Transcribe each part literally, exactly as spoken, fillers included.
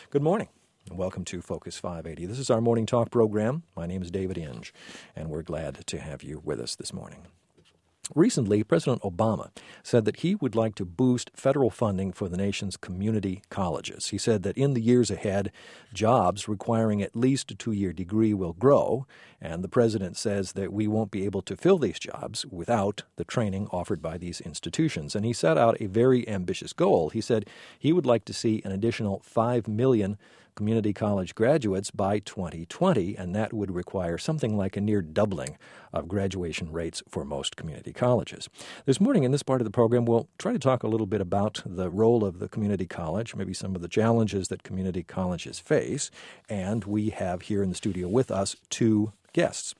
Good morning, and welcome to Focus five eighty. This is our morning talk program. My name is David Inge, and we're glad to have you with us this morning. Recently, President Obama said that he would like to boost federal funding for the nation's community colleges. He said that in the years ahead, jobs requiring at least a two-year degree will grow, and the president says that we won't be able to fill these jobs without the training offered by these institutions. And he set out a very ambitious goal. He said he would like to see an additional five million community college graduates by twenty twenty, and that would require something like a near doubling of graduation rates for most community colleges. This morning in this part of the program, we'll try to talk a little bit about the role of the community college, maybe some of the challenges that community colleges face, and we have here in the studio with us two guests.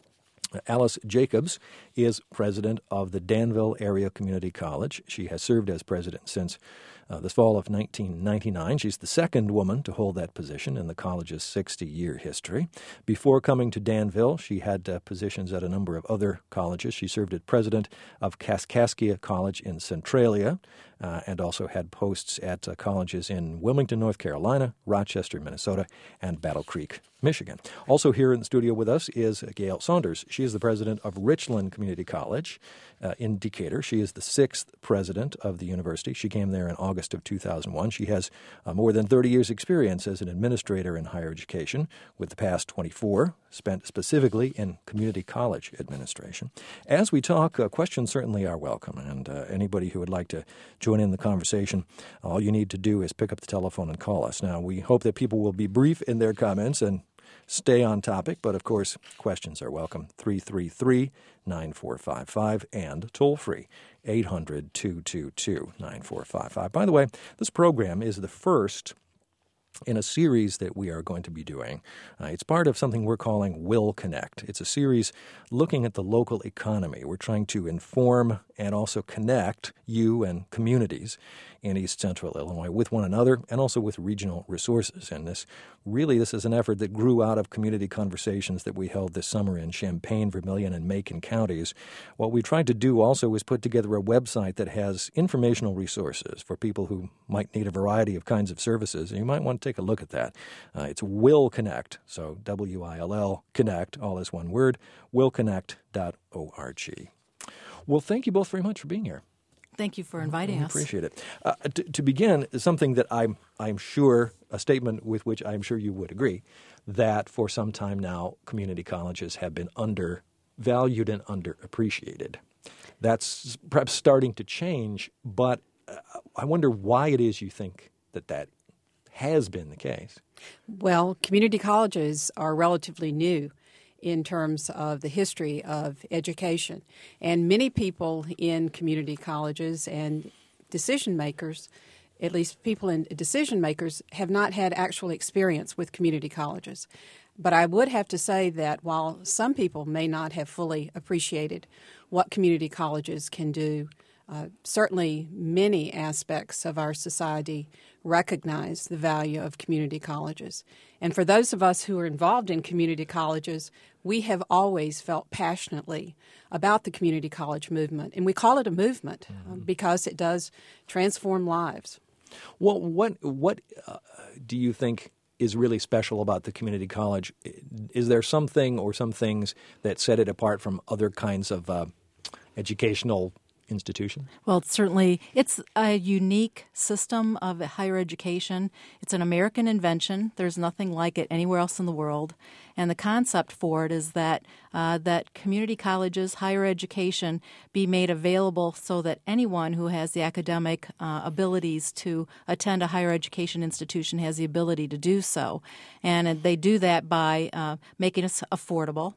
Alice Jacobs is president of the Danville Area Community College. She has served as president since uh, the fall of nineteen ninety-nine. She's the second woman to hold that position in the college's sixty-year history. Before coming to Danville, she had uh, positions at a number of other colleges. She served as president of Kaskaskia College in Centralia, uh, and also had posts at uh, colleges in Wilmington, North Carolina, Rochester, Minnesota, and Battle Creek, Michigan. Also here in the studio with us is Gail Saunders. She is the president of Richland Community College uh, in Decatur. She is the sixth president of the university. She came there in August of two thousand one. She has uh, more than thirty years' experience as an administrator in higher education, with the past twenty-four spent specifically in community college administration. As we talk, uh, questions certainly are welcome, and uh, anybody who would like to join in the conversation, all you need to do is pick up the telephone and call us. Now, we hope that people will be brief in their comments and stay on topic, but of course, questions are welcome. three three three, nine four five five and toll free, eight hundred, two two two, nine four five five. By the way, this program is the first in a series that we are going to be doing. Uh, it's part of something we're calling Will Connect. It's a series looking at the local economy. We're trying to inform and also connect you and communities in East Central Illinois with one another and also with regional resources. And this really, this is an effort that grew out of community conversations that we held this summer in Champaign, Vermilion, and Macon counties. What we tried to do also is put together a website that has informational resources for people who might need a variety of kinds of services. And you might want to take a look at that. Uh, it's Will Connect, so W I L L Connect, all is one word, will connect dot org. Well, thank you both very much for being here. Thank you for inviting I us. Appreciate it. Uh, to, to begin, something that I'm I'm sure, a statement with which I'm sure you would agree, that for some time now, community colleges have been undervalued and underappreciated. That's perhaps starting to change, but uh, I wonder why it is you think that that has been the case. Well, community colleges are relatively new in terms of the history of education. And many people in community colleges and decision makers, at least people in decision makers, have not had actual experience with community colleges. But I would have to say that while some people may not have fully appreciated what community colleges can do, Uh, certainly many aspects of our society recognize the value of community colleges. And for those of us who are involved in community colleges, we have always felt passionately about the community college movement. And we call it a movement mm-hmm. uh, because it does transform lives. Well, what, what uh, do you think is really special about the community college? Is there something or some things that set it apart from other kinds of uh, educational institution? Well, it's certainly, it's a unique system of higher education. It's an American invention. There's nothing like it anywhere else in the world. And the concept for it is that uh, that community colleges, higher education, be made available so that anyone who has the academic uh, abilities to attend a higher education institution has the ability to do so. And they do that by uh, making it affordable,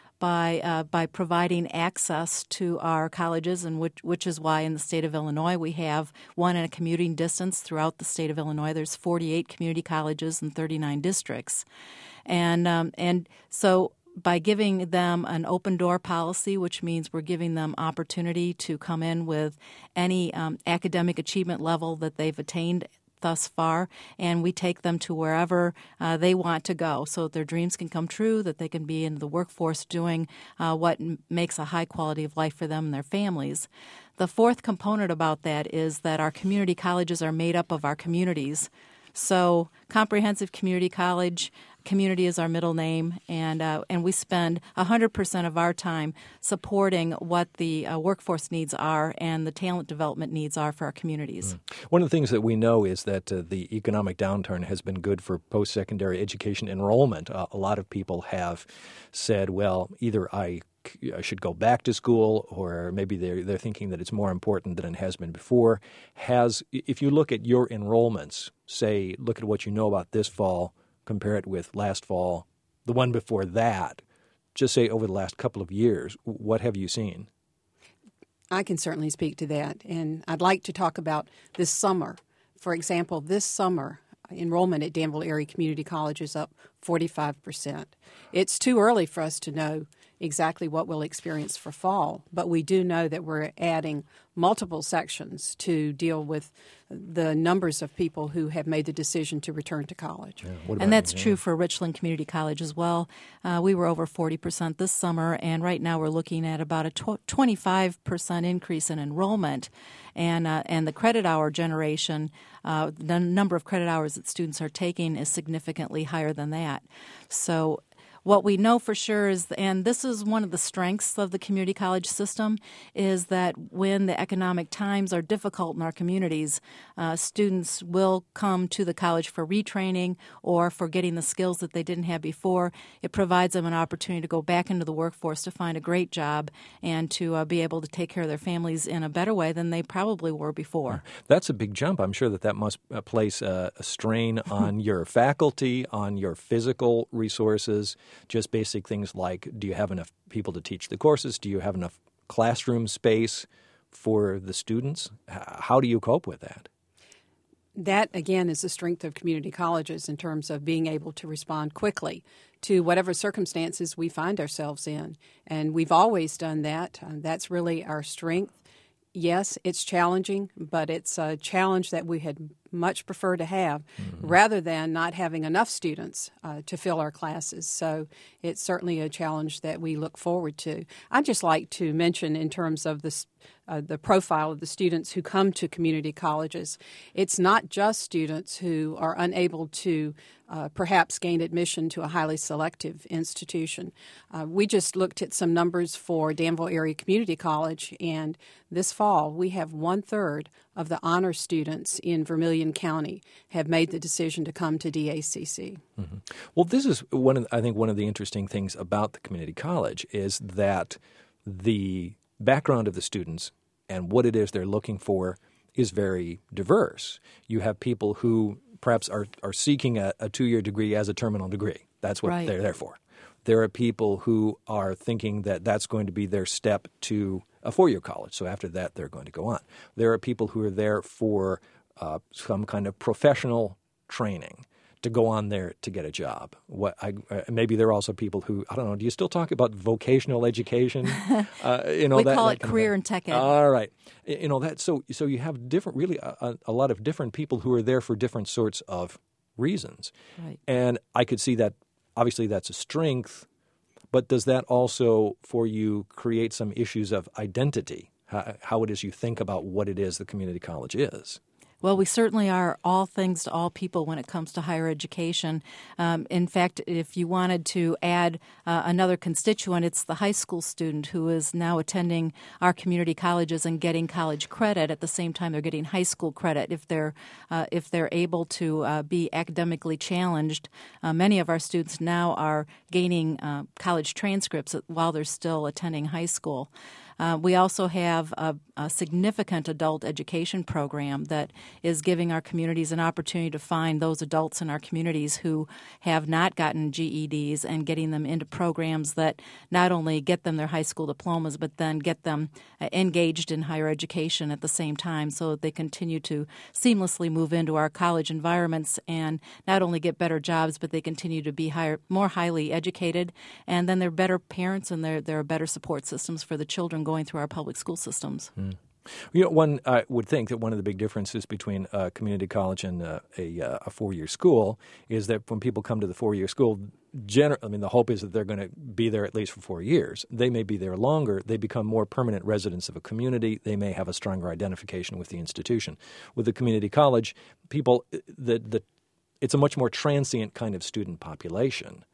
by uh, by providing access to our colleges, and which which is why in the state of Illinois we have one in a commuting distance throughout the state of Illinois. There's forty-eight community colleges in thirty-nine districts, and um, and so by giving them an open door policy, which means we're giving them opportunity to come in with any um, academic achievement level that they've attained thus far, and we take them to wherever uh, they want to go so that their dreams can come true, that they can be in the workforce doing uh, what m- makes a high quality of life for them and their families. The fourth component about that is that our community colleges are made up of our communities. So Comprehensive Community College, community is our middle name, and uh, and we spend one hundred percent of our time supporting what the uh, workforce needs are and the talent development needs are for our communities. Mm. One of the things that we know is that uh, the economic downturn has been good for post-secondary education enrollment. Uh, a lot of people have said, well, either I I should go back to school, or maybe they're, they're thinking that it's more important than it has been before. Has, if you look at your enrollments, say, look at what you know about this fall, compare it with last fall, the one before that, just say over the last couple of years, what have you seen? I can certainly speak to that, and I'd like to talk about this summer. For example, this summer, enrollment at Danville Area Community College is up forty-five percent. It's too early for us to know exactly what we'll experience for fall, but we do know that we're adding multiple sections to deal with the numbers of people who have made the decision to return to college. Yeah, and that's you? true for Richland Community College as well. Uh, we were over forty percent this summer, and right now we're looking at about a tw- twenty-five percent increase in enrollment. And uh, and the credit hour generation, uh, the number of credit hours that students are taking is significantly higher than that. So what we know for sure is, and this is one of the strengths of the community college system, is that when the economic times are difficult in our communities, uh, students will come to the college for retraining or for getting the skills that they didn't have before. It provides them an opportunity to go back into the workforce to find a great job and to uh, be able to take care of their families in a better way than they probably were before. That's a big jump. I'm sure that that must uh, place uh, a strain on your faculty, on your physical resources. Just basic things like, do you have enough people to teach the courses? Do you have enough classroom space for the students? How do you cope with that? That, again, is the strength of community colleges in terms of being able to respond quickly to whatever circumstances we find ourselves in. And we've always done that. Uh, that's really our strength. Yes, it's challenging, but it's a challenge that we had much prefer to have mm-hmm. rather than not having enough students uh, to fill our classes. So it's certainly a challenge that we look forward to. I'd just like to mention in terms of this, uh, the profile of the students who come to community colleges, it's not just students who are unable to uh, perhaps gain admission to a highly selective institution. Uh, we just looked at some numbers for Danville Area Community College, and this fall we have one-third of the honor students in Vermilion County have made the decision to come to D A C C. Mm-hmm. Well, this is one of, I think one of the interesting things about the community college is that the background of the students and what it is they're looking for is very diverse. You have people who perhaps are, are seeking a, a two-year degree as a terminal degree. That's what right. they're there for. There are people who are thinking that that's going to be their step to a four-year college. So after that, they're going to go on. There are people who are there for uh, some kind of professional training to go on there to get a job. What I, uh, maybe there are also people who, I don't know, do you still talk about vocational education? Uh, you know, we that, call that it career and tech ed. All right. You know, that, so, so you have different, really a, a lot of different people who are there for different sorts of reasons. Right. And I could see that, obviously that's a strength, but does that also for you create some issues of identity, how, how it is you think about what it is the community college is? Well, we certainly are all things to all people when it comes to higher education. Um, in fact, if you wanted to add uh, another constituent, it's the high school student who is now attending our community colleges and getting college credit at the same time they're getting high school credit. If they're uh, if they're able to uh, be academically challenged, uh, many of our students now are gaining uh, college transcripts while they're still attending high school. Uh, we also have a, a significant adult education program that is giving our communities an opportunity to find those adults in our communities who have not gotten G E Ds and getting them into programs that not only get them their high school diplomas, but then get them uh, engaged in higher education at the same time so that they continue to seamlessly move into our college environments and not only get better jobs, but they continue to be higher, more highly educated, and then they're better parents and they're, they're better support systems for the children going through our public school systems. Mm. You know, one I uh, would think that one of the big differences between a community college and uh, a, uh, a four-year school is that when people come to the four-year school, gener- I mean, the hope is that they're going to be there at least for four years. They may be there longer. They become more permanent residents of a community. They may have a stronger identification with the institution. With the community college, people the the it's a much more transient kind of student population.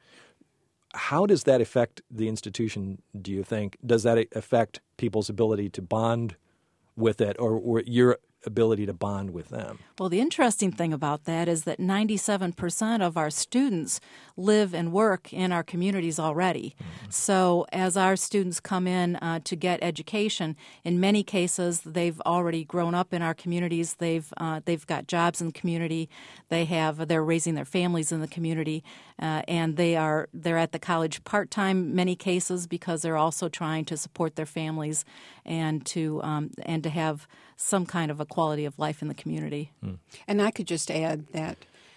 How does that affect the institution, do you think? Does that affect people's ability to bond with it, or, or your ability to bond with them? Well, the interesting thing about that is that ninety-seven percent of our students live and work in our communities already. Mm-hmm. So as our students come in uh, to get education, in many cases they've already grown up in our communities. They've uh, they've got jobs in the community. They have they're raising their families in the community, uh, and they are they're at the college part time. Many cases because they're also trying to support their families and to um, and to have some kind of a quality of life in the community. Mm. And I could just add that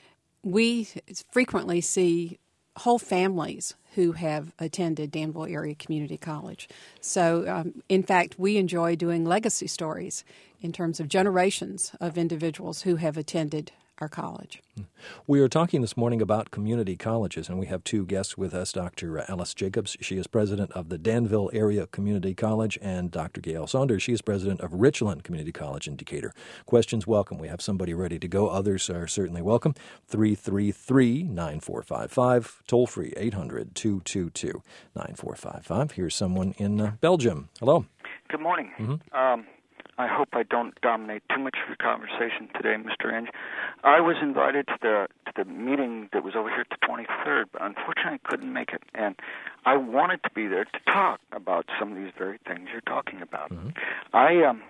we frequently see whole families who have attended Danville Area Community College. So, um, in fact, we enjoy doing legacy stories in terms of generations of individuals who have attended our college. We are talking this morning about community colleges, and we have two guests with us, Doctor Alice Jacobs. She is president of the Danville Area Community College, and Doctor Gail Saunders. She is president of Richland Community College in Decatur. Questions welcome. We have somebody ready to go. Others are certainly welcome. three three three, nine four five five, toll free eight hundred, two two two, nine four five five. Here's someone in uh, Belgium. Hello. Good morning. Mm-hmm. Um, I hope I don't dominate too much of your conversation today, Mister Inge. I was invited to the to the meeting that was over here at the twenty-third, but unfortunately I couldn't make it. And I wanted to be there to talk about some of these very things you're talking about. Mm-hmm. I um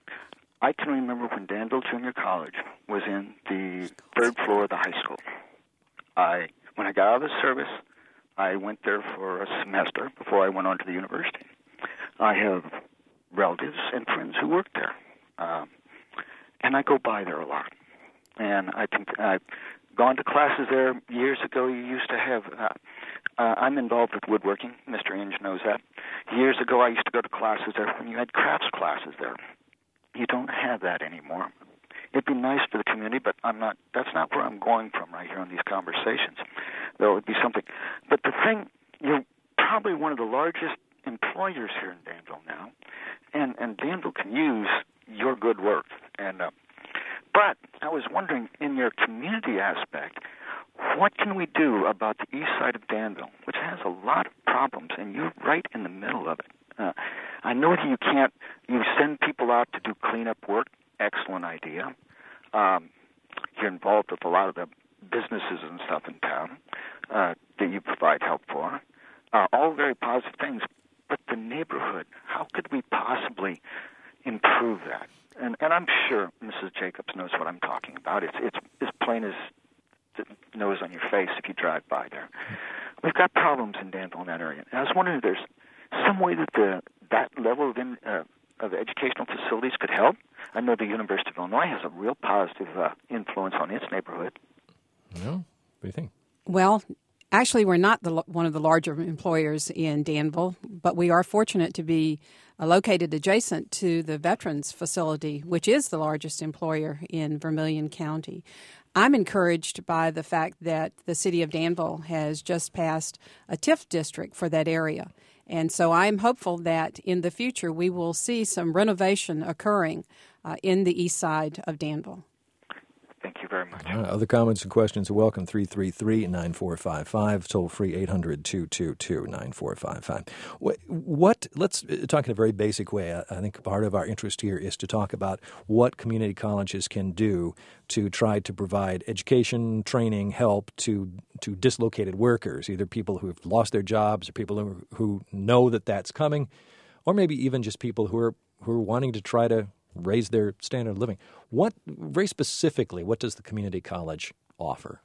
I can remember when Danville Junior College was in the third floor of the high school. I when I got out of the service, I went there for a semester before I went on to the university. I have relatives and friends who work there, um, and I go by there a lot. And I think I've gone to classes there years ago. You used to have. Uh, uh, I'm involved with woodworking. Mister Inge knows that. Years ago, I used to go to classes there when you had crafts classes there. You don't have that anymore. It'd be nice for the community, but I'm not. That's not where I'm going from right here on these conversations. Though it would be something. But the thing, you're probably one of the largest employers here in Danville now, and and Danville can use your good work. And uh, but I was wondering, in your community aspect, what can we do about the east side of Danville, which has a lot of problems, and you're right in the middle of it. Uh, I know that you can't. You send people out to do cleanup work. Excellent idea. Um, you're involved with a lot of the businesses and stuff in town uh, that you provide help for. Uh, all very positive things. But the neighborhood, how could we possibly improve that? And, and I'm sure Missus Jacobs knows what I'm talking about. It's it's as plain as the nose on your face if you drive by there. We've got problems in Danville in that area. And I was wondering if there's some way that the that level of in, uh, of educational facilities could help. I know the University of Illinois has a real positive uh, influence on its neighborhood. No? What do you think? Well, actually, we're not the, one of the larger employers in Danville, but we are fortunate to be uh, located adjacent to the Veterans Facility, which is the largest employer in Vermilion County. I'm encouraged by the fact that the city of Danville has just passed a T I F district for that area. And so I'm hopeful that in the future we will see some renovation occurring uh, in the east side of Danville. Thank you very much. Uh, other comments and questions are welcome. three three three, nine four five five, toll free eight hundred, two two two, nine four five five. What, what, let's talk in a very basic way. I, I think part of our interest here is to talk about what community colleges can do to try to provide education, training, help to to dislocated workers, either people who have lost their jobs or people who, who know that that's coming, or maybe even just people who are who are wanting to try to raise their standard of living. What, very specifically, what does the community college offer?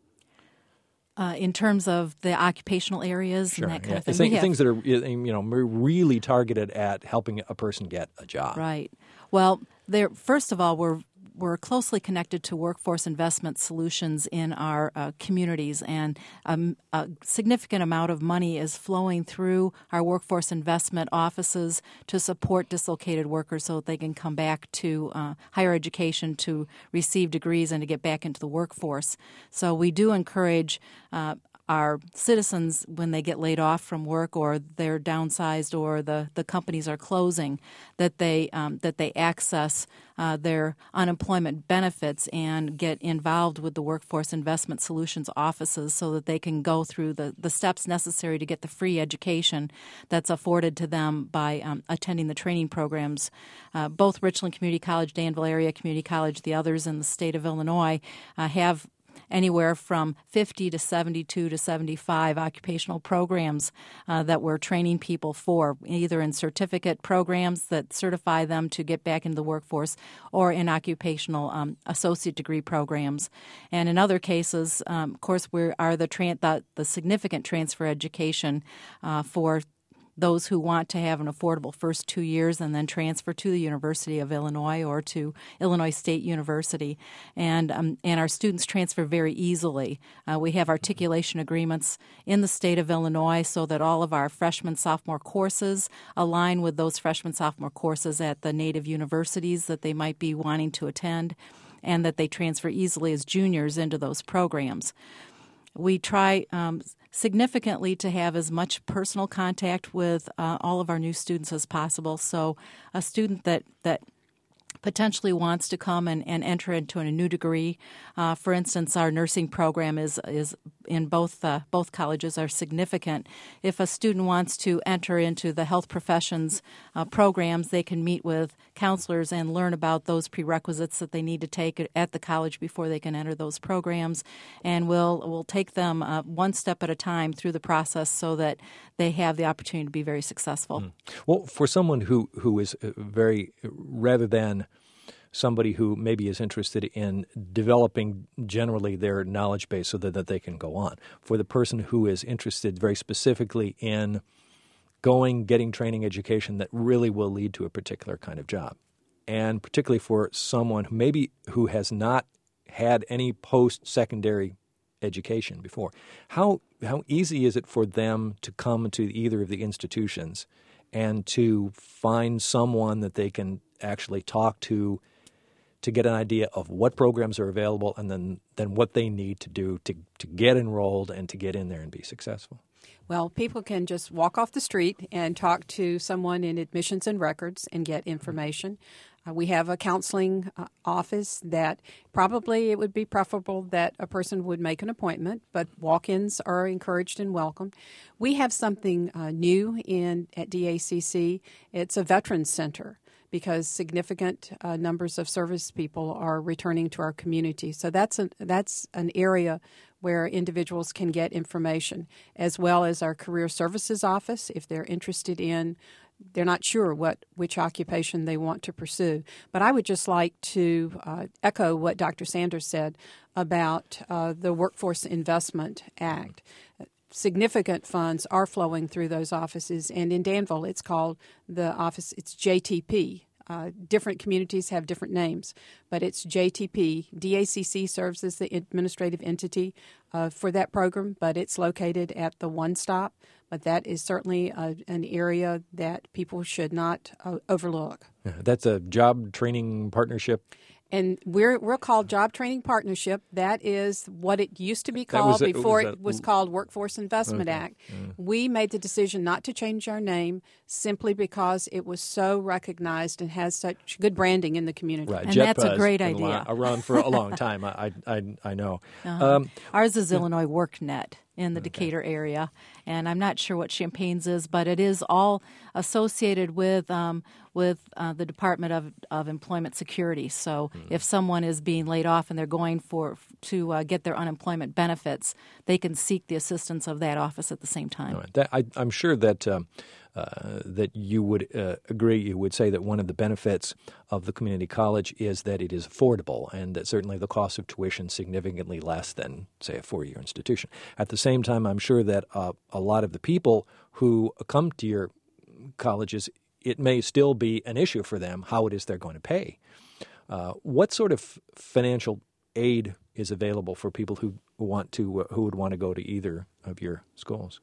Uh, in terms of the occupational areas Sure, and that kind yeah. of thing. Things, We have- things that are, you know, really targeted at helping a person get a job. Right. Well, there. First of all, we're we're closely connected to workforce investment solutions in our uh, communities, and um, a significant amount of money is flowing through our workforce investment offices to support dislocated workers so that they can come back to uh, higher education to receive degrees and to get back into the workforce. So we do encourage uh, our citizens, when they get laid off from work or they're downsized or the, the companies are closing, that they um, that they access uh, their unemployment benefits and get involved with the Workforce Investment Solutions offices so that they can go through the, the steps necessary to get the free education that's afforded to them by um, attending the training programs. Uh, both Richland Community College, Danville Area Community College, the others in the state of Illinois, uh, have anywhere from fifty to seventy-two to seventy-five occupational programs uh, that we're training people for, either in certificate programs that certify them to get back into the workforce or in occupational um, associate degree programs. And in other cases, um, of course, we are the, tran- the, the significant transfer education uh, for those who want to have an affordable first two years and then transfer to the University of Illinois or to Illinois State University. And um, and our students transfer very easily. Uh, we have articulation agreements in the state of Illinois so that all of our freshman, sophomore courses align with those freshman, sophomore courses at the native universities that they might be wanting to attend, and that they transfer easily as juniors into those programs. We try um, significantly to have as much personal contact with uh, all of our new students as possible. So a student that, that potentially wants to come and, and enter into a new degree. Uh, for instance, our nursing program is is in both uh, both colleges are significant. If a student wants to enter into the health professions uh, programs, they can meet with counselors and learn about those prerequisites that they need to take at the college before they can enter those programs. And we'll we'll take them uh, one step at a time through the process so that they have the opportunity to be very successful. Mm. Well, for someone who who is very rather than somebody who maybe is interested in developing generally their knowledge base so that, that they can go on. For the person who is interested very specifically in going, getting training education that really will lead to a particular kind of job, and particularly for someone who maybe who has not had any post-secondary education before, how how easy is it for them to come to either of the institutions and to find someone that they can actually talk to to get an idea of what programs are available and then, then what they need to do to, to get enrolled and to get in there and be successful? Well, people can just walk off the street and talk to someone in admissions and records and get information. Uh, we have a counseling uh, office that probably it would be preferable that a person would make an appointment, but walk-ins are encouraged and welcome. We have something uh, new in at D A C C. It's a veterans center, because significant uh, numbers of service people are returning to our community. So that's an, that's an area where individuals can get information, as well as our career services office if they're interested in, they're not sure what which occupation they want to pursue. But I would just like to uh, echo what Doctor Sanders said about uh, the Workforce Investment Act. Significant funds are flowing through those offices, and in Danville, it's called the office. It's J T P. Uh, different communities have different names, but it's J T P. D A C C serves as the administrative entity uh, for that program, but it's located at the One Stop. But that is certainly a, an area that people should not uh, overlook. Yeah, that's a job training partnership. And we're we're called Job Training Partnership. That is what it used to be called a, before it was, it was called Workforce Investment okay. Act. Mm. We made the decision not to change our name simply because it was so recognized and has such good branding in the community. Right. And Jet that's a Buzz great been idea. Around for a long time, I I, I know. Uh-huh. Um, Ours is Illinois WorkNet in the okay. Decatur area, and I'm not sure what Champagne's is, but it is all associated with um, with uh, the Department of, of Employment Security. So mm. if someone is being laid off and they're going for to uh, get their unemployment benefits, they can seek the assistance of that office at the same time. Right. That, I, I'm sure that um, uh, that you would uh, agree. You would say that one of the benefits of the community college is that it is affordable, and that certainly the cost of tuition is significantly less than, say, a four-year institution. At the same time, I'm sure that uh, a lot of the people who come to your colleges, it may still be an issue for them how it is they're going to pay. Uh, what sort of financial aid is available for people who want to uh, who would want to go to either of your schools?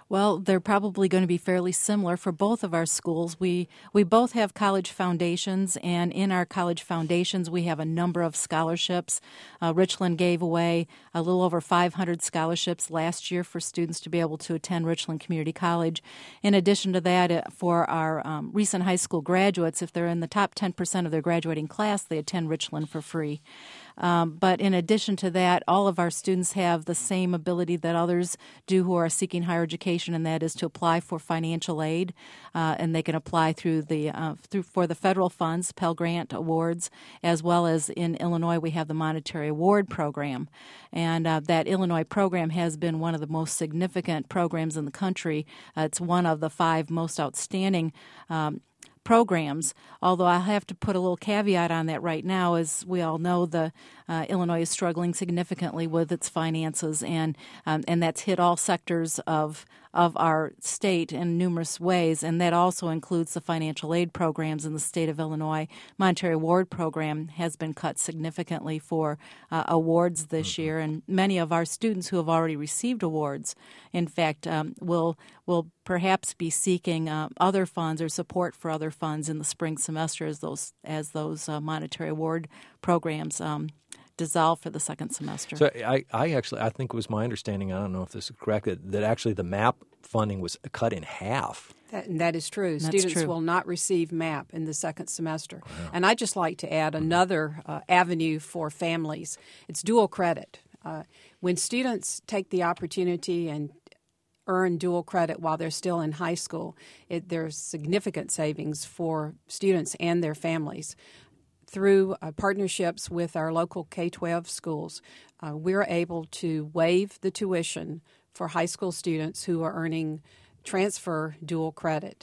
Well, they're probably going to be fairly similar for both of our schools. We we both have college foundations, and in our college foundations, we have a number of scholarships. Uh, Richland gave away a little over five hundred scholarships last year for students to be able to attend Richland Community College. In addition to that, uh, for our um, recent high school graduates, if they're in the top ten percent of their graduating class, they attend Richland for free. Um, but in addition to that, all of our students have the same ability that others do who are seeking higher education, and that is to apply for financial aid. Uh, and they can apply through the uh, through for the federal funds, Pell Grant awards, as well as in Illinois we have the Monetary Award Program. And uh, that Illinois program has been one of the most significant programs in the country. Uh, it's one of the five most outstanding um, programs, although I have to put a little caveat on that right now. As we all know, the uh, Illinois is struggling significantly with its finances, and um, and that's hit all sectors of of our state in numerous ways, and that also includes the financial aid programs in the state of Illinois. Monetary Award Program has been cut significantly for uh, awards this mm-hmm. year, and many of our students who have already received awards, in fact, um, will will perhaps be seeking uh, other funds or support for other funds in the spring semester as those as those uh, monetary award programs um, dissolve for the second semester. So I, I actually, I think it was my understanding, I don't know if this is correct, that, that actually the MAP funding was cut in half. That, that is true. That's Students true. will not receive MAP in the second semester. Wow. And I'd just like to add another uh, avenue for families. It's dual credit. Uh, when students take the opportunity and earn dual credit while they're still in high school, it, there's significant savings for students and their families. Through uh, partnerships with our local K twelve schools, uh, we're able to waive the tuition for high school students who are earning transfer dual credit.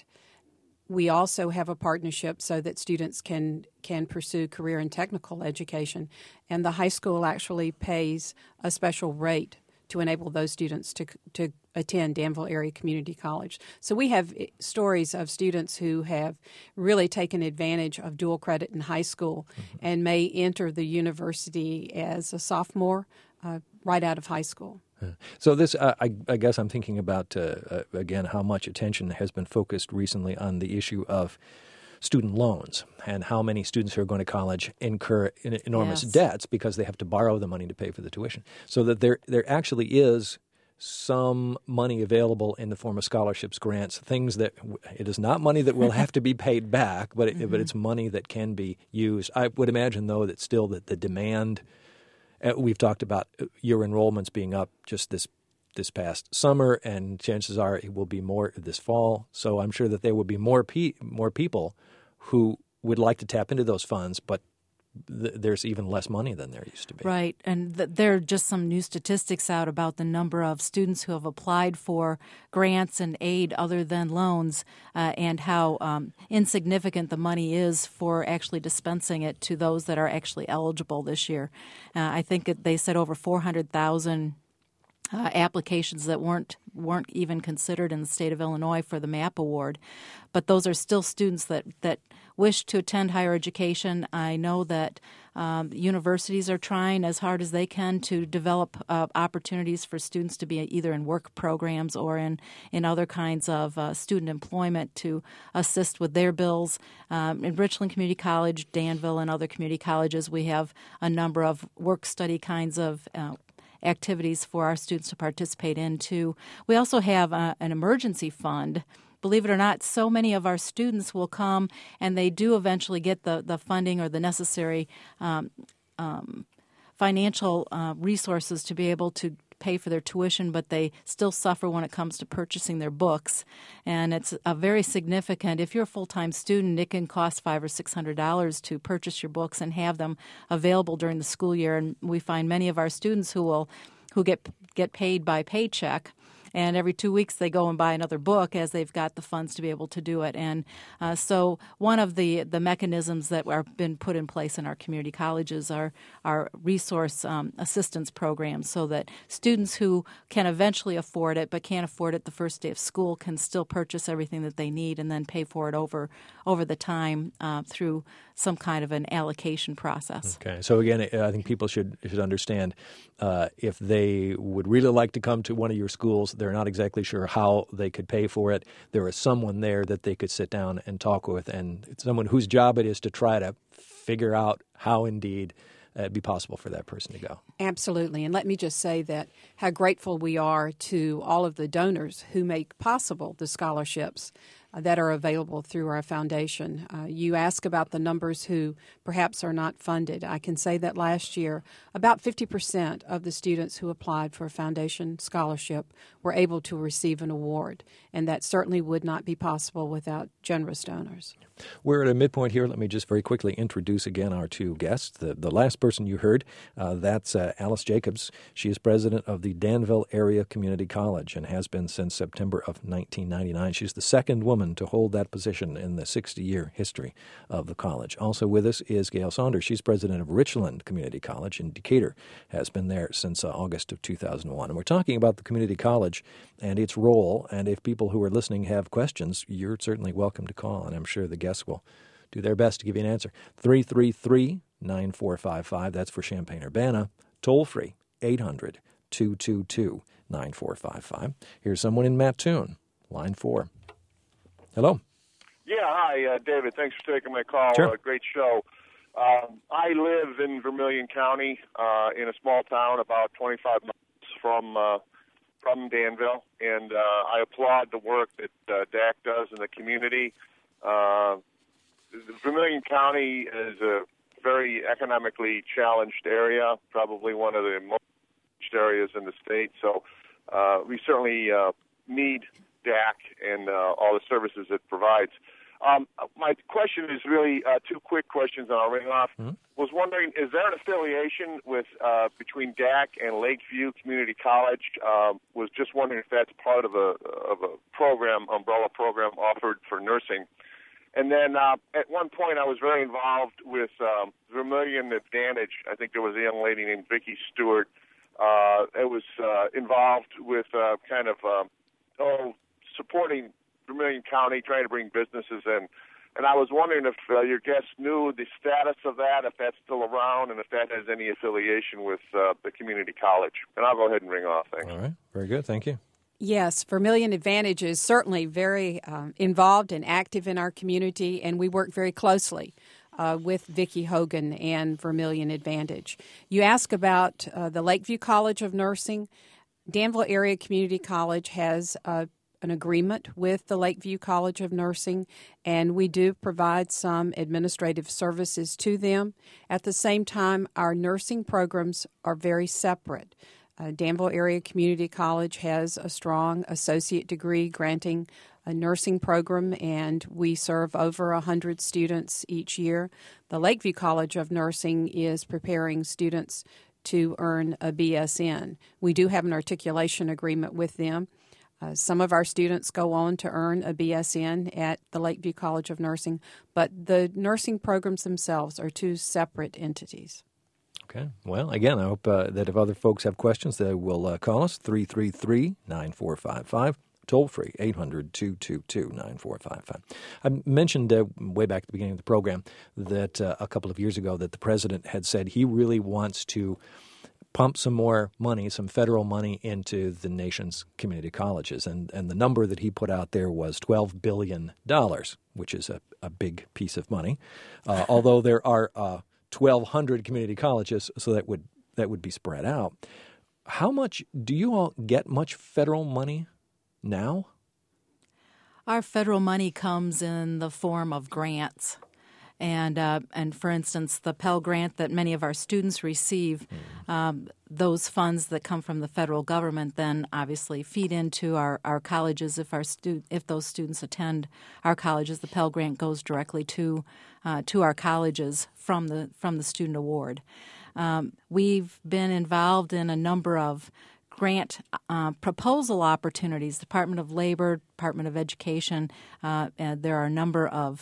We also have a partnership so that students can can pursue career and technical education, and the high school actually pays a special rate to enable those students to to attend Danville Area Community College. So we have stories of students who have really taken advantage of dual credit in high school mm-hmm. and may enter the university as a sophomore uh, right out of high school. So this, uh, I, I guess I'm thinking about, uh, uh, again, how much attention has been focused recently on the issue of student loans and how many students who are going to college incur enormous yes. debts because they have to borrow the money to pay for the tuition. So that there there actually is some money available in the form of scholarships, grants, things that it is not money that will have to be paid back, but it, mm-hmm. but it's money that can be used. I would imagine, though, that still that the demand, uh, we've talked about your enrollments being up just this this past summer, and chances are it will be more this fall. So I'm sure that there will be more pe- more people who would like to tap into those funds, but th- there's even less money than there used to be. Right, and th- there are just some new statistics out about the number of students who have applied for grants and aid other than loans, uh, and how um, insignificant the money is for actually dispensing it to those that are actually eligible this year. Uh, I think it, they said over four hundred thousand Uh, applications that weren't weren't even considered in the state of Illinois for the MAP award, but those are still students that, that wish to attend higher education. I know that um, universities are trying as hard as they can to develop uh, opportunities for students to be either in work programs or in, in other kinds of uh, student employment to assist with their bills. Um, in Richland Community College, Danville, and other community colleges, we have a number of work-study kinds of uh, activities for our students to participate in, too. We also have uh, an emergency fund. Believe it or not, so many of our students will come, and they do eventually get the, the funding or the necessary um, um, financial uh, resources to be able to pay for their tuition, but they still suffer when it comes to purchasing their books. And it's a very significant, if you're a full-time student, it can cost five or six hundred dollars to purchase your books and have them available during the school year. And we find many of our students who will who get get paid by paycheck, and every two weeks they go and buy another book as they've got the funds to be able to do it. And uh, so one of the, the mechanisms that have been put in place in our community colleges are, are resource um, assistance programs, so that students who can eventually afford it but can't afford it the first day of school can still purchase everything that they need and then pay for it over over the time uh, through some kind of an allocation process. Okay. So again, I think people should should understand uh, if they would really like to come to one of your schools, they're not exactly sure how they could pay for it. There is someone there that they could sit down and talk with, and it's someone whose job it is to try to figure out how indeed uh, it'd be possible for that person to go. Absolutely. And let me just say that how grateful we are to all of the donors who make possible the scholarships uh, that are available through our foundation. Uh, you ask about the numbers who perhaps are not funded. I can say that last year, about fifty percent of the students who applied for a foundation scholarship were able to receive an award, and that certainly would not be possible without generous donors. We're at a midpoint here. Let me just very quickly introduce again our two guests. The, the last person you heard, uh, that's uh, Alice Jacobs. She is president of the Danville Area Community College and has been since September of nineteen ninety-nine. She's the second woman to hold that position in the sixty-year history of the college. Also with us is Gail Saunders. She's president of Richland Community College in Decatur, has been there since uh, August of two thousand one. And we're talking about the community college and its role. And if people who are listening have questions, you're certainly welcome to call, and I'm sure the guests will do their best to give you an answer. three three three, nine four five five, that's for Champaign-Urbana. Toll free, eight hundred, two two two, nine four five five. Here's someone in Mattoon, line four. Hello. Yeah, hi, uh, David. Thanks for taking my call. Sure. Uh, great show. Um, I live in Vermilion County uh, in a small town about twenty-five miles from uh, from Danville, and uh, I applaud the work that uh, D A C does in the community. Uh, Vermilion County is a very economically challenged area, probably one of the most challenged areas in the state. So uh, we certainly uh, need D A C and uh, all the services it provides. Um, my question is really uh, two quick questions, and I'll ring off. Mm-hmm. Was wondering, is there an affiliation with uh, between D A C and Lakeview Community College? Uh, was just wondering if that's part of a of a program, umbrella program offered for nursing. And then uh, at one point, I was very involved with um, Vermilion Advantage. I think there was a young lady named Vicki Stewart. Uh, it was uh, involved with uh, kind of uh, oh supporting Vermilion County, trying to bring businesses in. And I was wondering if uh, your guests knew the status of that, if that's still around, and if that has any affiliation with uh, the community college. And I'll go ahead and ring off. Thanks. All right. Very good. Thank you. Yes, Vermilion Advantage is certainly very um, involved and active in our community, and we work very closely uh, with Vicki Hogan and Vermilion Advantage. You ask about uh, the Lakeview College of Nursing. Danville Area Community College has uh, an agreement with the Lakeview College of Nursing, and we do provide some administrative services to them. At the same time, our nursing programs are very separate. Uh, Danville Area Community College has a strong associate degree granting a nursing program, and we serve over one hundred students each year. The Lakeview College of Nursing is preparing students to earn a B S N. We do have an articulation agreement with them. Uh, some of our students go on to earn a B S N at the Lakeview College of Nursing, but the nursing programs themselves are two separate entities. Okay. Well, again, I hope uh, that if other folks have questions, they will uh, call us, three three three, nine four five five, toll free, eight hundred, two two two, nine four five five. I mentioned uh, way back at the beginning of the program that uh, a couple of years ago that the president had said he really wants to pump some more money, some federal money into the nation's community colleges. And, and the number that he put out there was twelve billion dollars, which is a, a big piece of money, uh, although there are uh, twelve hundred community colleges, so that would that would be spread out. How much do you all get much federal money now? Our federal money comes in the form of grants. And, uh, and for instance, the Pell Grant that many of our students receive, mm. um, those funds that come from the federal government then obviously feed into our, our colleges. If our stu- if those students attend our colleges, the Pell Grant goes directly to uh, to our colleges from the from the student award. Um, we've been involved in a number of grant uh, proposal opportunities. Department of Labor, Department of Education, uh, and there are a number of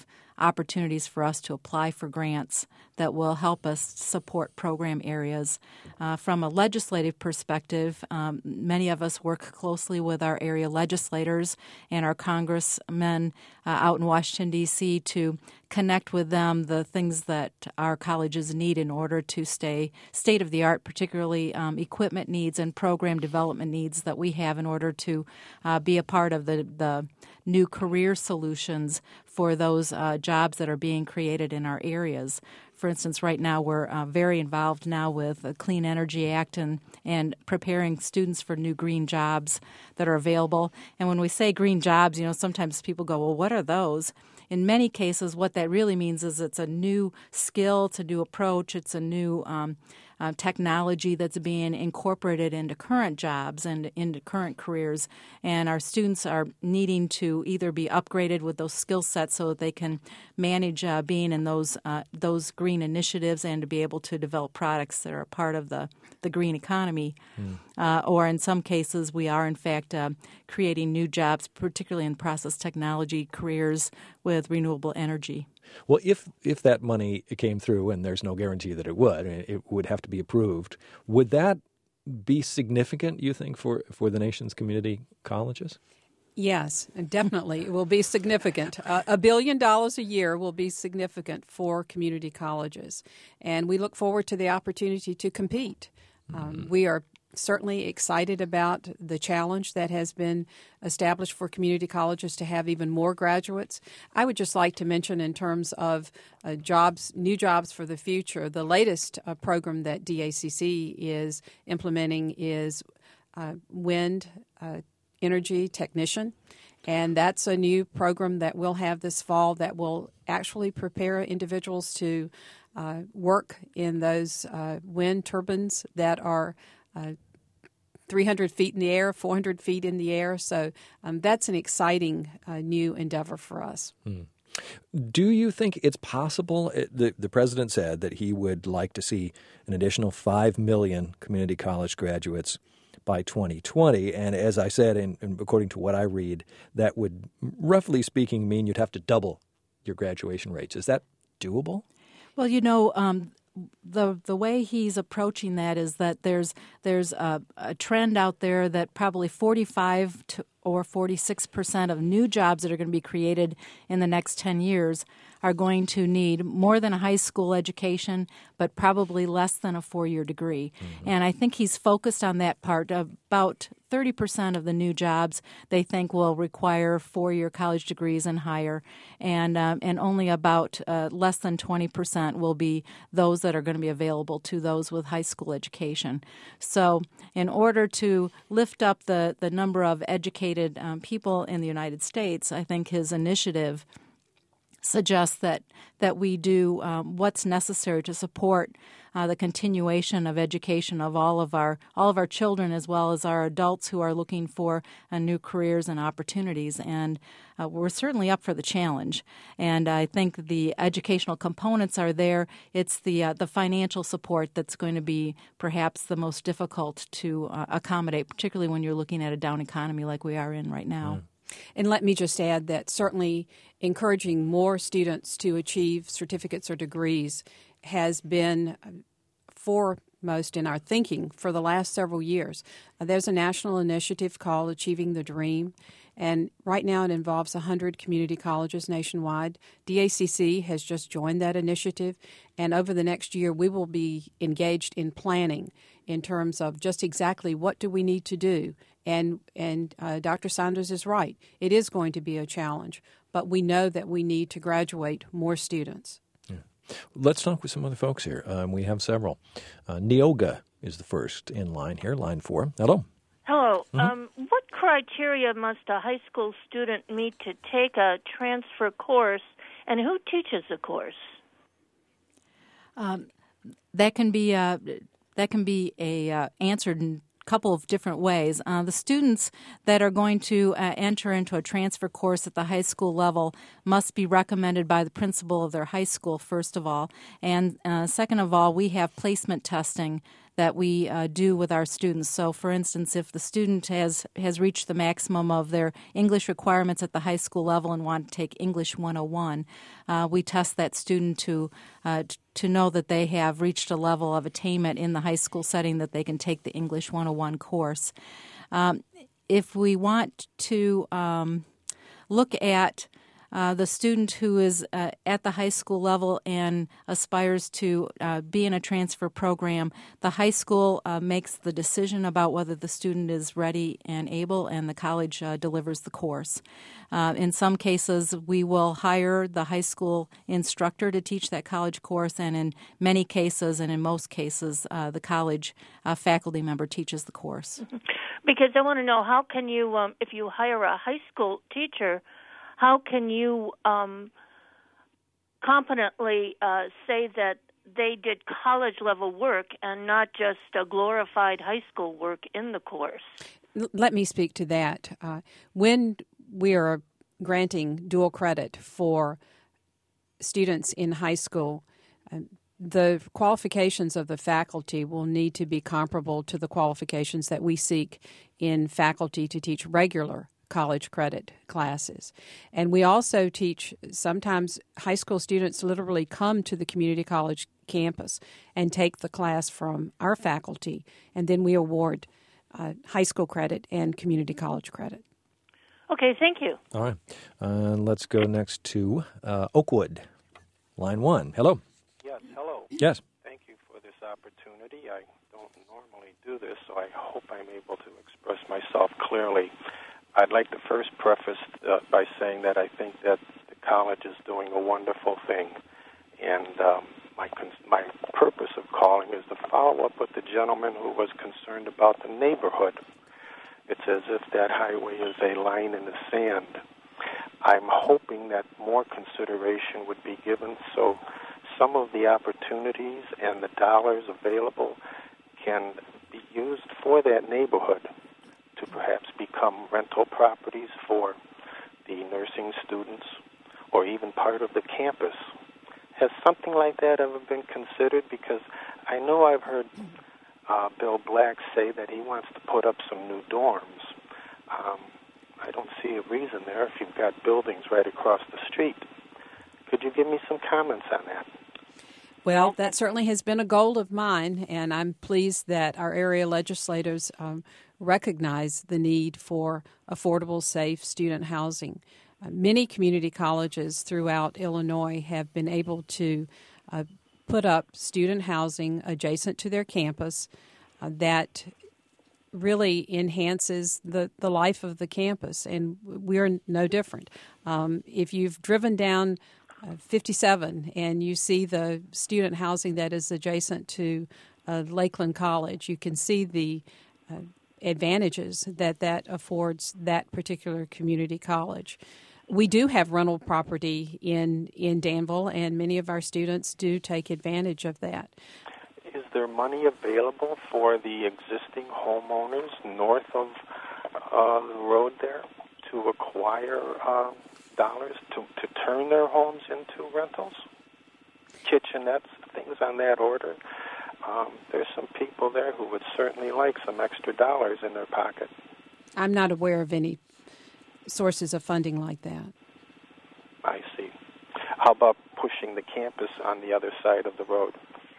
opportunities for us to apply for grants that will help us support program areas. Uh, from a legislative perspective, um, many of us work closely with our area legislators and our congressmen uh, out in Washington, D C to connect with them the things that our colleges need in order to stay state-of-the-art, particularly um, equipment needs and program development needs that we have in order to uh, be a part of the, the new career solutions for those uh, jobs that are being created in our areas. For instance, right now we're uh, very involved now with the Clean Energy Act and, and preparing students for new green jobs that are available. And when we say green jobs, you know, sometimes people go, well, what are those? In many cases, what that really means is it's a new skill, it's a new approach, it's a new um, uh, technology that's being incorporated into current jobs and into current careers. And our students are needing to either be upgraded with those skill sets so that they can manage uh, being in those uh, those green initiatives and to be able to develop products that are a part of the, the green economy. Mm. Uh, or in some cases, we are, in fact, uh, creating new jobs, particularly in process technology careers with renewable energy. Well, if if that money came through, and there's no guarantee that it would, it would have to be approved, would that be significant, you think, for, for the nation's community colleges? Yes, definitely. It will be significant. Uh, a billion dollars a year will be significant for community colleges. And we look forward to the opportunity to compete. Um, mm-hmm. We are certainly excited about the challenge that has been established for community colleges to have even more graduates. I would just like to mention in terms of uh, jobs, new jobs for the future, the latest uh, program that D A C C is implementing is uh, wind uh, energy technician. And that's a new program that we'll have this fall that will actually prepare individuals to uh, work in those uh, wind turbines that are Uh, three hundred feet in the air, four hundred feet in the air. So um, that's an exciting uh, new endeavor for us. Hmm. Do you think it's possible? The, the president said that he would like to see an additional five million community college graduates by twenty twenty. And as I said, and, and according to what I read, that would, roughly speaking, mean you'd have to double your graduation rates. Is that doable? Well, you know, um, the the way he's approaching that is that there's there's a, a trend out there that probably forty-five to or forty-six percent of new jobs that are going to be created in the next ten years are going to need more than a high school education, but probably less than a four-year degree. Mm-hmm. And I think he's focused on that part. About thirty percent of the new jobs they think will require four-year college degrees and higher, and um, and only about uh, less than twenty percent will be those that are going to be available to those with high school education. So in order to lift up the, the number of educated um, people in the United States, I think his initiative suggests that that we do um, what's necessary to support uh, the continuation of education of all of our all of our children as well as our adults who are looking for uh, new careers and opportunities. And uh, we're certainly up for the challenge. And I think the educational components are there. It's the uh, the financial support that's going to be perhaps the most difficult to uh, accommodate, particularly when you're looking at a down economy like we are in right now. Mm. And let me just add that certainly encouraging more students to achieve certificates or degrees has been foremost in our thinking for the last several years. Uh, there's a national initiative called Achieving the Dream, and right now it involves one hundred community colleges nationwide. D A C C has just joined that initiative, and over the next year we will be engaged in planning in terms of just exactly what do we need to do. And and uh, Doctor Saunders is right. It is going to be a challenge, but we know that we need to graduate more students. Yeah. Let's talk with some other folks here. Um, we have several. Uh, Neoga is the first in line here, line four. Hello. Hello. Mm-hmm. Um, what criteria must a high school student meet to take a transfer course, and who teaches the course? Um, that can be uh, that can be a uh, answered in couple of different ways. Uh, the students that are going to uh, enter into a transfer course at the high school level must be recommended by the principal of their high school, first of all. And uh, second of all, we have placement testing that we uh, do with our students. So, for instance, if the student has, has reached the maximum of their English requirements at the high school level and want to take English one oh one, uh, we test that student to uh, t- to know that they have reached a level of attainment in the high school setting that they can take the English one oh one course. Um, if we want to um, look at Uh, the student who is uh, at the high school level and aspires to uh, be in a transfer program, the high school uh, makes the decision about whether the student is ready and able, and the college uh, delivers the course. Uh, in some cases, we will hire the high school instructor to teach that college course, and in many cases, and in most cases, uh, the college uh, faculty member teaches the course. Because I want to know, how can you, um, if you hire a high school teacher, how can you um, competently uh, say that they did college-level work and not just a glorified high school work in the course? Let me speak to that. Uh, when we are granting dual credit for students in high school, uh, the qualifications of the faculty will need to be comparable to the qualifications that we seek in faculty to teach regular college credit classes. And we also teach, sometimes high school students literally come to the community college campus and take the class from our faculty, and then we award uh, high school credit and community college credit. Okay, thank you. All right. Uh, let's go next to uh, Oakwood, line one. Hello. Yes, hello. Yes. Thank you for this opportunity. I don't normally do this, so I hope I'm able to express myself clearly. I'd like to first preface uh, by saying that I think that the college is doing a wonderful thing, and um, my con- my purpose of calling is to follow up with the gentleman who was concerned about the neighborhood. It's as if that highway is a line in the sand. I'm hoping that more consideration would be given so some of the opportunities and the dollars available can be used for that neighborhood to perhaps become rental properties for the nursing students or even part of the campus. Has something like that ever been considered? Because I know I've heard uh, Bill Black say that he wants to put up some new dorms. Um, I don't see a reason there if you've got buildings right across the street. Could you give me some comments on that? Well, that certainly has been a goal of mine, and I'm pleased that our area legislators um, recognize the need for affordable, safe student housing. Uh, many community colleges throughout Illinois have been able to uh, put up student housing adjacent to their campus uh, that really enhances the, the life of the campus, and we're no different. Um, if you've driven down uh, fifty-seven and you see the student housing that is adjacent to uh, Lakeland College, you can see the uh, advantages that that affords that particular community college. We do have rental property in, in Danville, and many of our students do take advantage of that. Is there money available for the existing homeowners north of uh, the road there to acquire uh, dollars to, to turn their homes into rentals? Kitchenettes, things on that order. Um, there's some people there who would certainly like some extra dollars in their pocket. I'm not aware of any sources of funding like that. I see. How about pushing the campus on the other side of the road?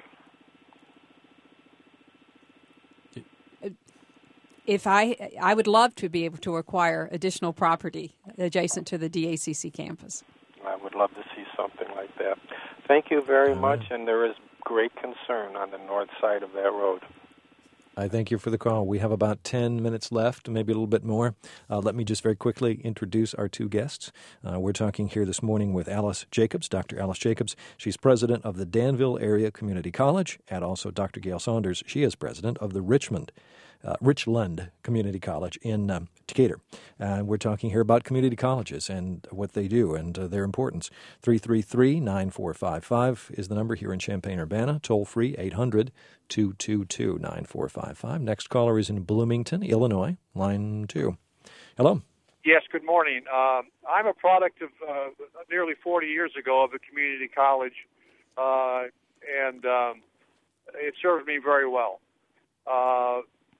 If I, I would love to be able to acquire additional property adjacent to the D A C C campus. I would love to see something like that. Thank you very All much, right. and there is great concern on the north side of that road. I thank you for the call. We have about ten minutes left, maybe a little bit more. Uh, let me just very quickly introduce our two guests. Uh, we're talking here this morning with Alice Jacobs, Doctor Alice Jacobs. She's president of the Danville Area Community College, and also Doctor Gail Saunders. She is president of the Richmond Uh, Richland Community College in um, Decatur. Uh, we're talking here about community colleges and what they do and uh, their importance. three three three, nine four five five is the number here in Champaign-Urbana. Toll free, eight hundred, two two two, nine four five five. Next caller is in Bloomington, Illinois, line two. Hello. Yes, good morning. Um, I'm a product of uh, nearly forty years ago of a community college, uh, and um, it served me very well. Uh,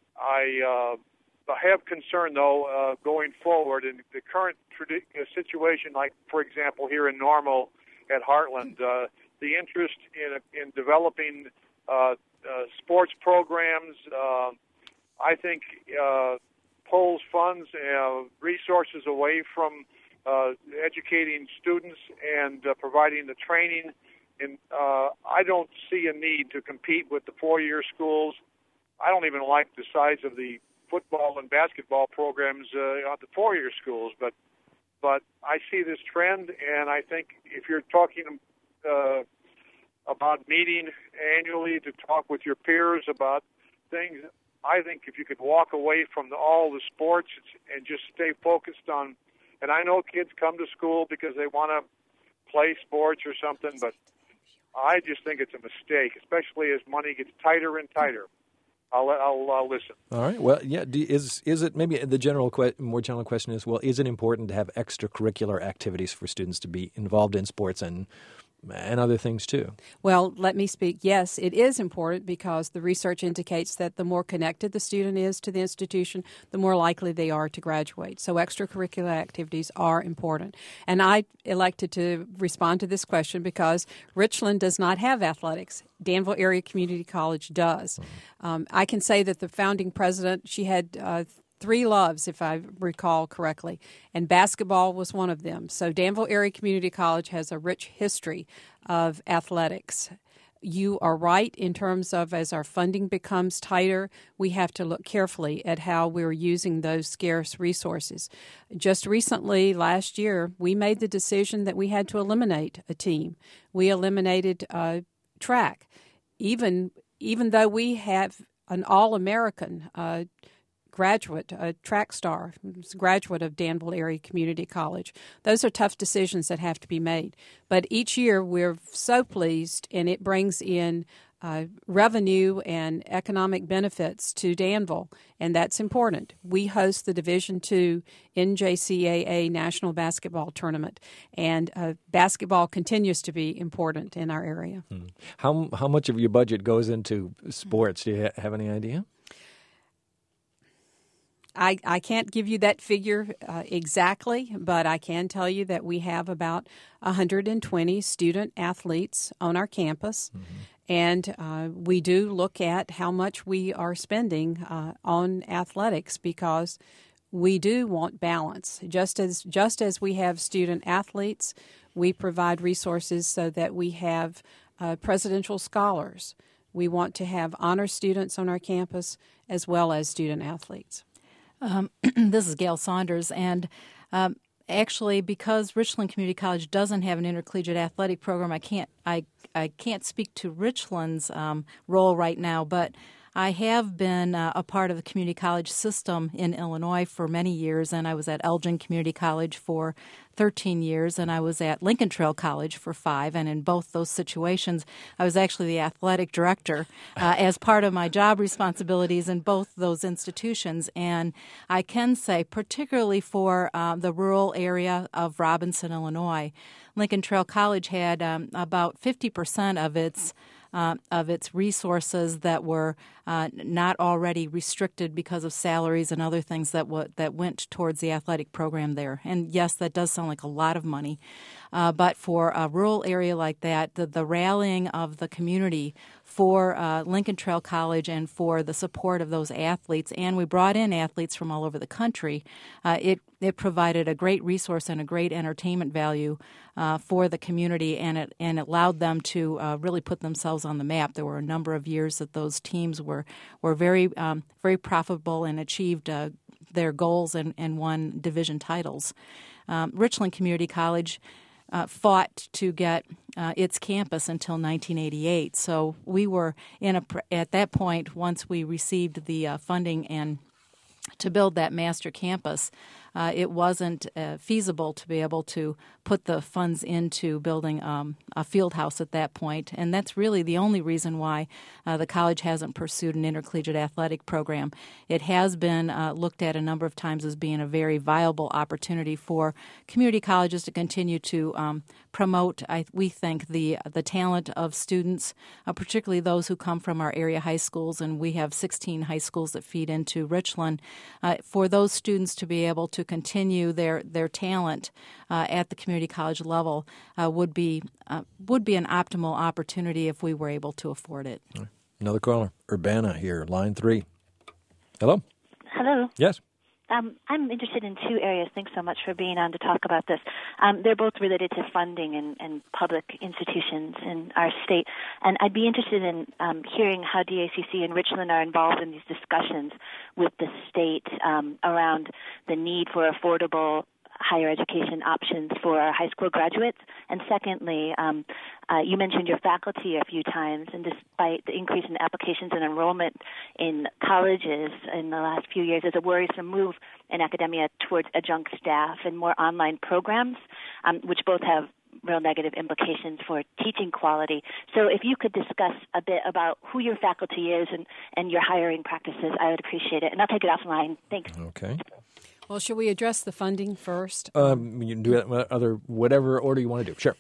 I uh, have concern, though, uh, going forward in the current tradi- situation, like, for example, here in Normal at Heartland, uh, the interest in in developing uh, uh, sports programs, uh, I think, uh, pulls funds, uh, resources away from uh, educating students and uh, providing the training. And uh, I don't see a need to compete with the four-year schools. I don't even like the size of the football and basketball programs uh, at the four-year schools, but but I see this trend, and I think if you're talking uh, about meeting annually to talk with your peers about things, I think if you could walk away from the, all the sports and just stay focused on, and I know kids come to school because they want to play sports or something, but I just think it's a mistake, especially as money gets tighter and tighter. I'll, I'll, I'll listen. All right. Well, yeah. Do, is is it maybe the general que- more general question is, well, is it important to have extracurricular activities for students to be involved in sports and and other things too? Well, let me speak. Yes, it is important because the research indicates that the more connected the student is to the institution, the more likely they are to graduate. So extracurricular activities are important. And I elected to respond to this question because Richland does not have athletics. Danville Area Community College does. Mm-hmm. Um, I can say that the founding president, she had uh, three loves, if I recall correctly, and basketball was one of them. So Danville Area Community College has a rich history of athletics. You are right in terms of as our funding becomes tighter, we have to look carefully at how we're using those scarce resources. Just recently, last year, we made the decision that we had to eliminate a team. We eliminated uh, track, even even though we have an All-American uh graduate, a track star, graduate of Danville Area Community College. Those are tough decisions that have to be made. But each year we're so pleased, and it brings in uh, revenue and economic benefits to Danville, and that's important. We host the Division two N J C A A National Basketball Tournament, and uh, basketball continues to be important in our area. Hmm. How how much of your budget goes into sports? Do you ha- have any idea? I, I can't give you that figure uh, exactly, but I can tell you that we have about one hundred twenty student athletes on our campus, mm-hmm. and uh, we do look at how much we are spending uh, on athletics because we do want balance. Just as just as we have student athletes, we provide resources so that we have uh, presidential scholars. We want to have honor students on our campus as well as student athletes. Um, this is Gail Saunders, and um, actually, because Richland Community College doesn't have an intercollegiate athletic program, I can't I I can't speak to Richland's um, role right now, but I have been uh, a part of the community college system in Illinois for many years, and I was at Elgin Community College for thirteen years, and I was at Lincoln Trail College for five, and in both those situations, I was actually the athletic director uh, as part of my job responsibilities in both those institutions. And I can say, particularly for uh, the rural area of Robinson, Illinois, Lincoln Trail College had um, about fifty percent of its Uh, of its resources that were uh, not already restricted because of salaries and other things that w- that went towards the athletic program there. And yes, that does sound like a lot of money. Uh, but for a rural area like that, the, the rallying of the community for uh, Lincoln Trail College and for the support of those athletes, and we brought in athletes from all over the country, uh, it, it provided a great resource and a great entertainment value uh, for the community, and it, and it allowed them to uh, really put themselves on the map. There were a number of years that those teams were, were very, um, very profitable and achieved uh, their goals and, and won division titles. Um, Richland Community College Uh, fought to get uh, its campus until nineteen eighty-eight. So we were in a at that point, once we received the uh, funding and to build that master campus, uh, it wasn't uh, feasible to be able to put the funds into building um, a field house at that point. And that's really the only reason why uh, the college hasn't pursued an intercollegiate athletic program. It has been uh, looked at a number of times as being a very viable opportunity for community colleges to continue to um, promote, I, we think, the the talent of students, uh, particularly those who come from our area high schools, and we have sixteen high schools that feed into Richland, uh, for those students to be able to continue their, their talent uh, at the community college level uh, would be uh, would be an optimal opportunity if we were able to afford it. Another caller, Urbana here, line three. Hello? Hello. Yes. Um, I'm interested in two areas. Thanks so much for being on to talk about this. Um, they're both related to funding and, and public institutions in our state. And I'd be interested in um, hearing how D A C C and Richland are involved in these discussions with the state um, around the need for affordable higher education options for our high school graduates. And secondly, um, uh, you mentioned your faculty a few times, and despite the increase in applications and enrollment in colleges in the last few years, there's a worrisome move in academia towards adjunct staff and more online programs, um, which both have real negative implications for teaching quality. So if you could discuss a bit about who your faculty is and, and your hiring practices, I would appreciate it. And I'll take it offline. Thanks. Okay. Well, should we address the funding first? Um, you can do it other whatever order you want to do. Sure.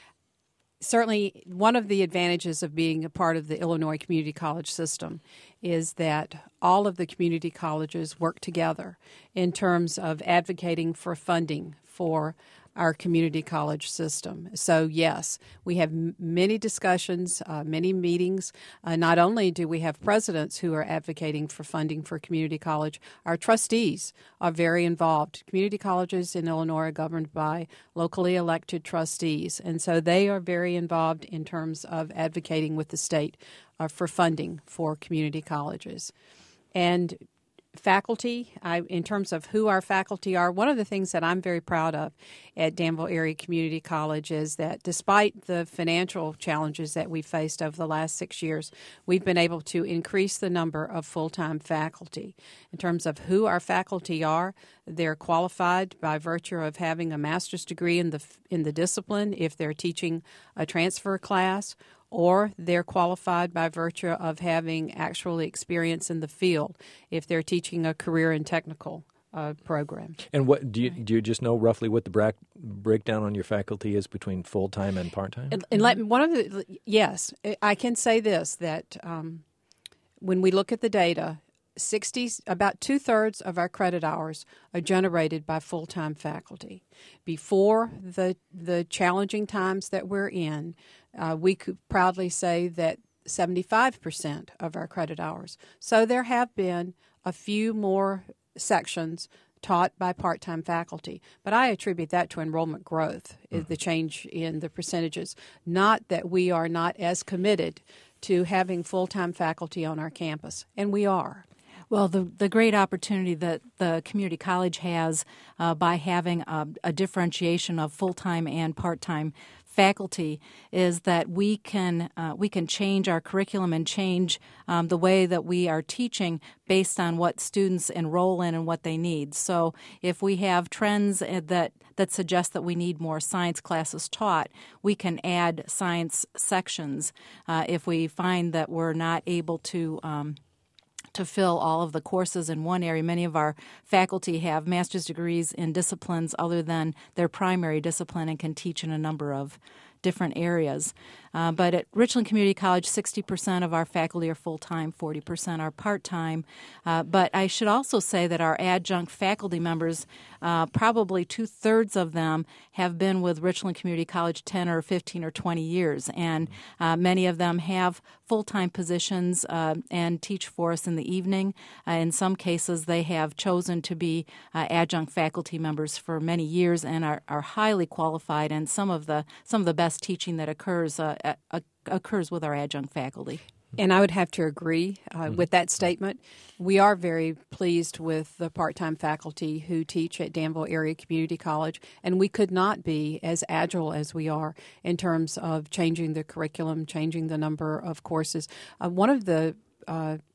Certainly, one of the advantages of being a part of the Illinois Community College system is that all of the community colleges work together in terms of advocating for funding for our community college system. So, yes, we have m- many discussions, uh, many meetings. Uh, not only do we have presidents who are advocating for funding for community college, our trustees are very involved. Community colleges in Illinois are governed by locally elected trustees, and so they are very involved in terms of advocating with the state uh, for funding for community colleges. And faculty, I, in terms of who our faculty are, one of the things that I'm very proud of at Danville Area Community College is that despite the financial challenges that we faced over the last six years, we've been able to increase the number of full-time faculty. In terms of who our faculty are, they're qualified by virtue of having a master's degree in the in the discipline if they're teaching a transfer class, or they're qualified by virtue of having actual experience in the field if they're teaching a career and technical uh, program. And what do you do? You just know roughly what the bra- breakdown on your faculty is between full time and part time? And, and let, one of the yes, I can say this that um, when we look at the data, sixty about two thirds of our credit hours are generated by full time faculty. Before the the challenging times that we're in, Uh, we could proudly say that seventy-five percent of our credit hours. So there have been a few more sections taught by part-time faculty. But I attribute that to enrollment growth, mm-hmm. the change in the percentages, not that we are not as committed to having full-time faculty on our campus, and we are. Well, the the great opportunity that the community college has uh, by having a, a differentiation of full-time and part-time faculty is that we can uh, we can change our curriculum and change um, the way that we are teaching based on what students enroll in and what they need. So if we have trends that that suggest that we need more science classes taught, we can add science sections. Uh, if we find that we're not able to um, to fill all of the courses in one area. Many of our faculty have master's degrees in disciplines other than their primary discipline and can teach in a number of different areas. Uh, but at Richland Community College, sixty percent of our faculty are full-time, forty percent are part-time. Uh, but I should also say that our adjunct faculty members, uh, probably two-thirds of them have been with Richland Community College ten or fifteen or twenty years. And uh, many of them have full-time positions uh, and teach for us in the evening. Uh, in some cases, they have chosen to be uh, adjunct faculty members for many years and are, are highly qualified. And some of the some of the best teaching that occurs uh, uh, occurs with our adjunct faculty. And I would have to agree uh, mm-hmm. with that statement. We are very pleased with the part-time faculty who teach at Danville Area Community College, and we could not be as agile as we are in terms of changing the curriculum, changing the number of courses. Uh, one of the uh,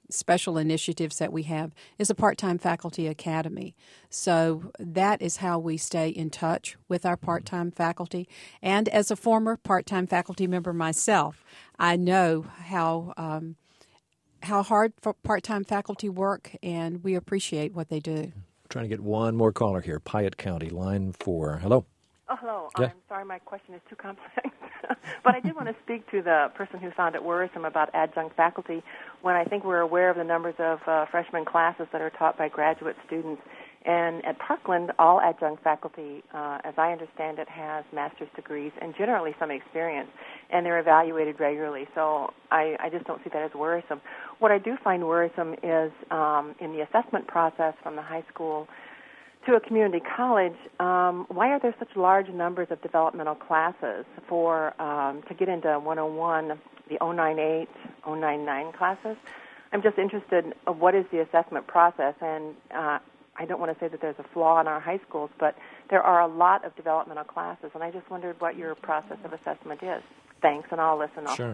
special initiatives that we have is a part-time faculty academy. So that is how we stay in touch with our part-time faculty. And as a former part-time faculty member myself, I know how um, how hard for part-time faculty work, and we appreciate what they do. Trying to get one more caller here. Piatt County, line four. Hello. Oh, hello. Yeah. I'm sorry my question is too complex. But I did want to speak to the person who found it worrisome about adjunct faculty when I think we're aware of the numbers of uh, freshman classes that are taught by graduate students. And at Parkland, all adjunct faculty, uh, as I understand it, has master's degrees and generally some experience, and they're evaluated regularly. So I, I just don't see that as worrisome. What I do find worrisome is um, in the assessment process from the high school to a community college, um, why are there such large numbers of developmental classes for um, to get into one oh one, the oh nine eight, oh nine nine classes? I'm just interested in what is the assessment process, and uh, I don't want to say that there's a flaw in our high schools, but there are a lot of developmental classes, and I just wondered what your process of assessment is. Thanks, and I'll listen. Sure.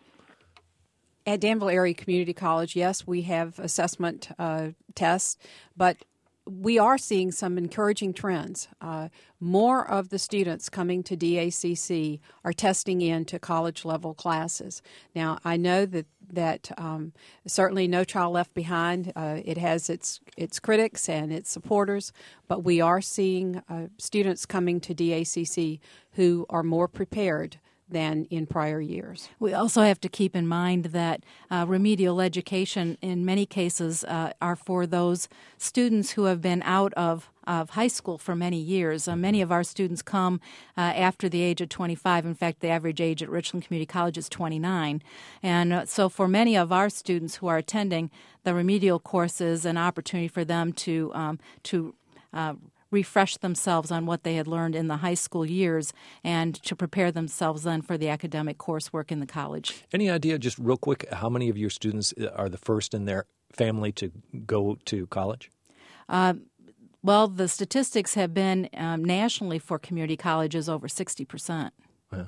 At Danville Area Community College, yes, we have assessment uh, tests, but we are seeing some encouraging trends. Uh, more of the students coming to D A C C are testing into college-level classes. Now, I know that that um, certainly No Child Left Behind, uh, it has its its critics and its supporters, but we are seeing uh, students coming to D A C C who are more prepared than in prior years. We also have to keep in mind that uh, remedial education in many cases uh, are for those students who have been out of of high school for many years. Uh, many of our students come uh, after the age of twenty-five. In fact, the average age at Richland Community College is twenty-nine. And uh, so for many of our students who are attending the remedial courses, an opportunity for them to um, to uh, refresh themselves on what they had learned in the high school years and to prepare themselves then for the academic coursework in the college. Any idea, just real quick, how many of your students are the first in their family to go to college? Uh, well, the statistics have been um, nationally for community colleges over sixty percent. Yeah.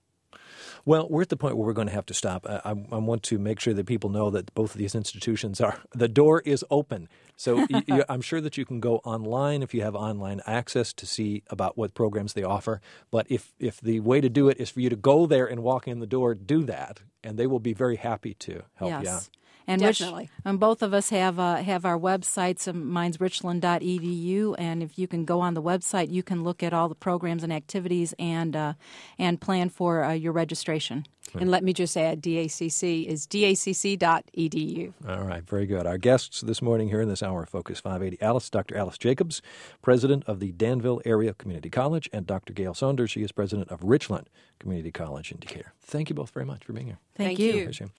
Well, we're at the point where we're going to have to stop. I, I, I want to make sure that people know that both of these institutions are, the door is open. So y- y- I'm sure that you can go online if you have online access to see about what programs they offer. But if, if the way to do it is for you to go there and walk in the door, do that, and they will be very happy to help yes. you out. And Definitely. Rich, and both of us have uh, have our websites. Mine's richland dot e d u, and if you can go on the website, you can look at all the programs and activities and uh, and plan for uh, your registration. And let me just add, D A C C is D A C C dot E D U. All right, very good. Our guests this morning here in this hour of Focus five eighty, Alice, Doctor Alice Jacobs, president of the Danville Area Community College, and Doctor Gail Saunders. She is president of Richland Community College in Decatur. Thank you both very much for being here. Thank, Thank you. you. Appreciate it.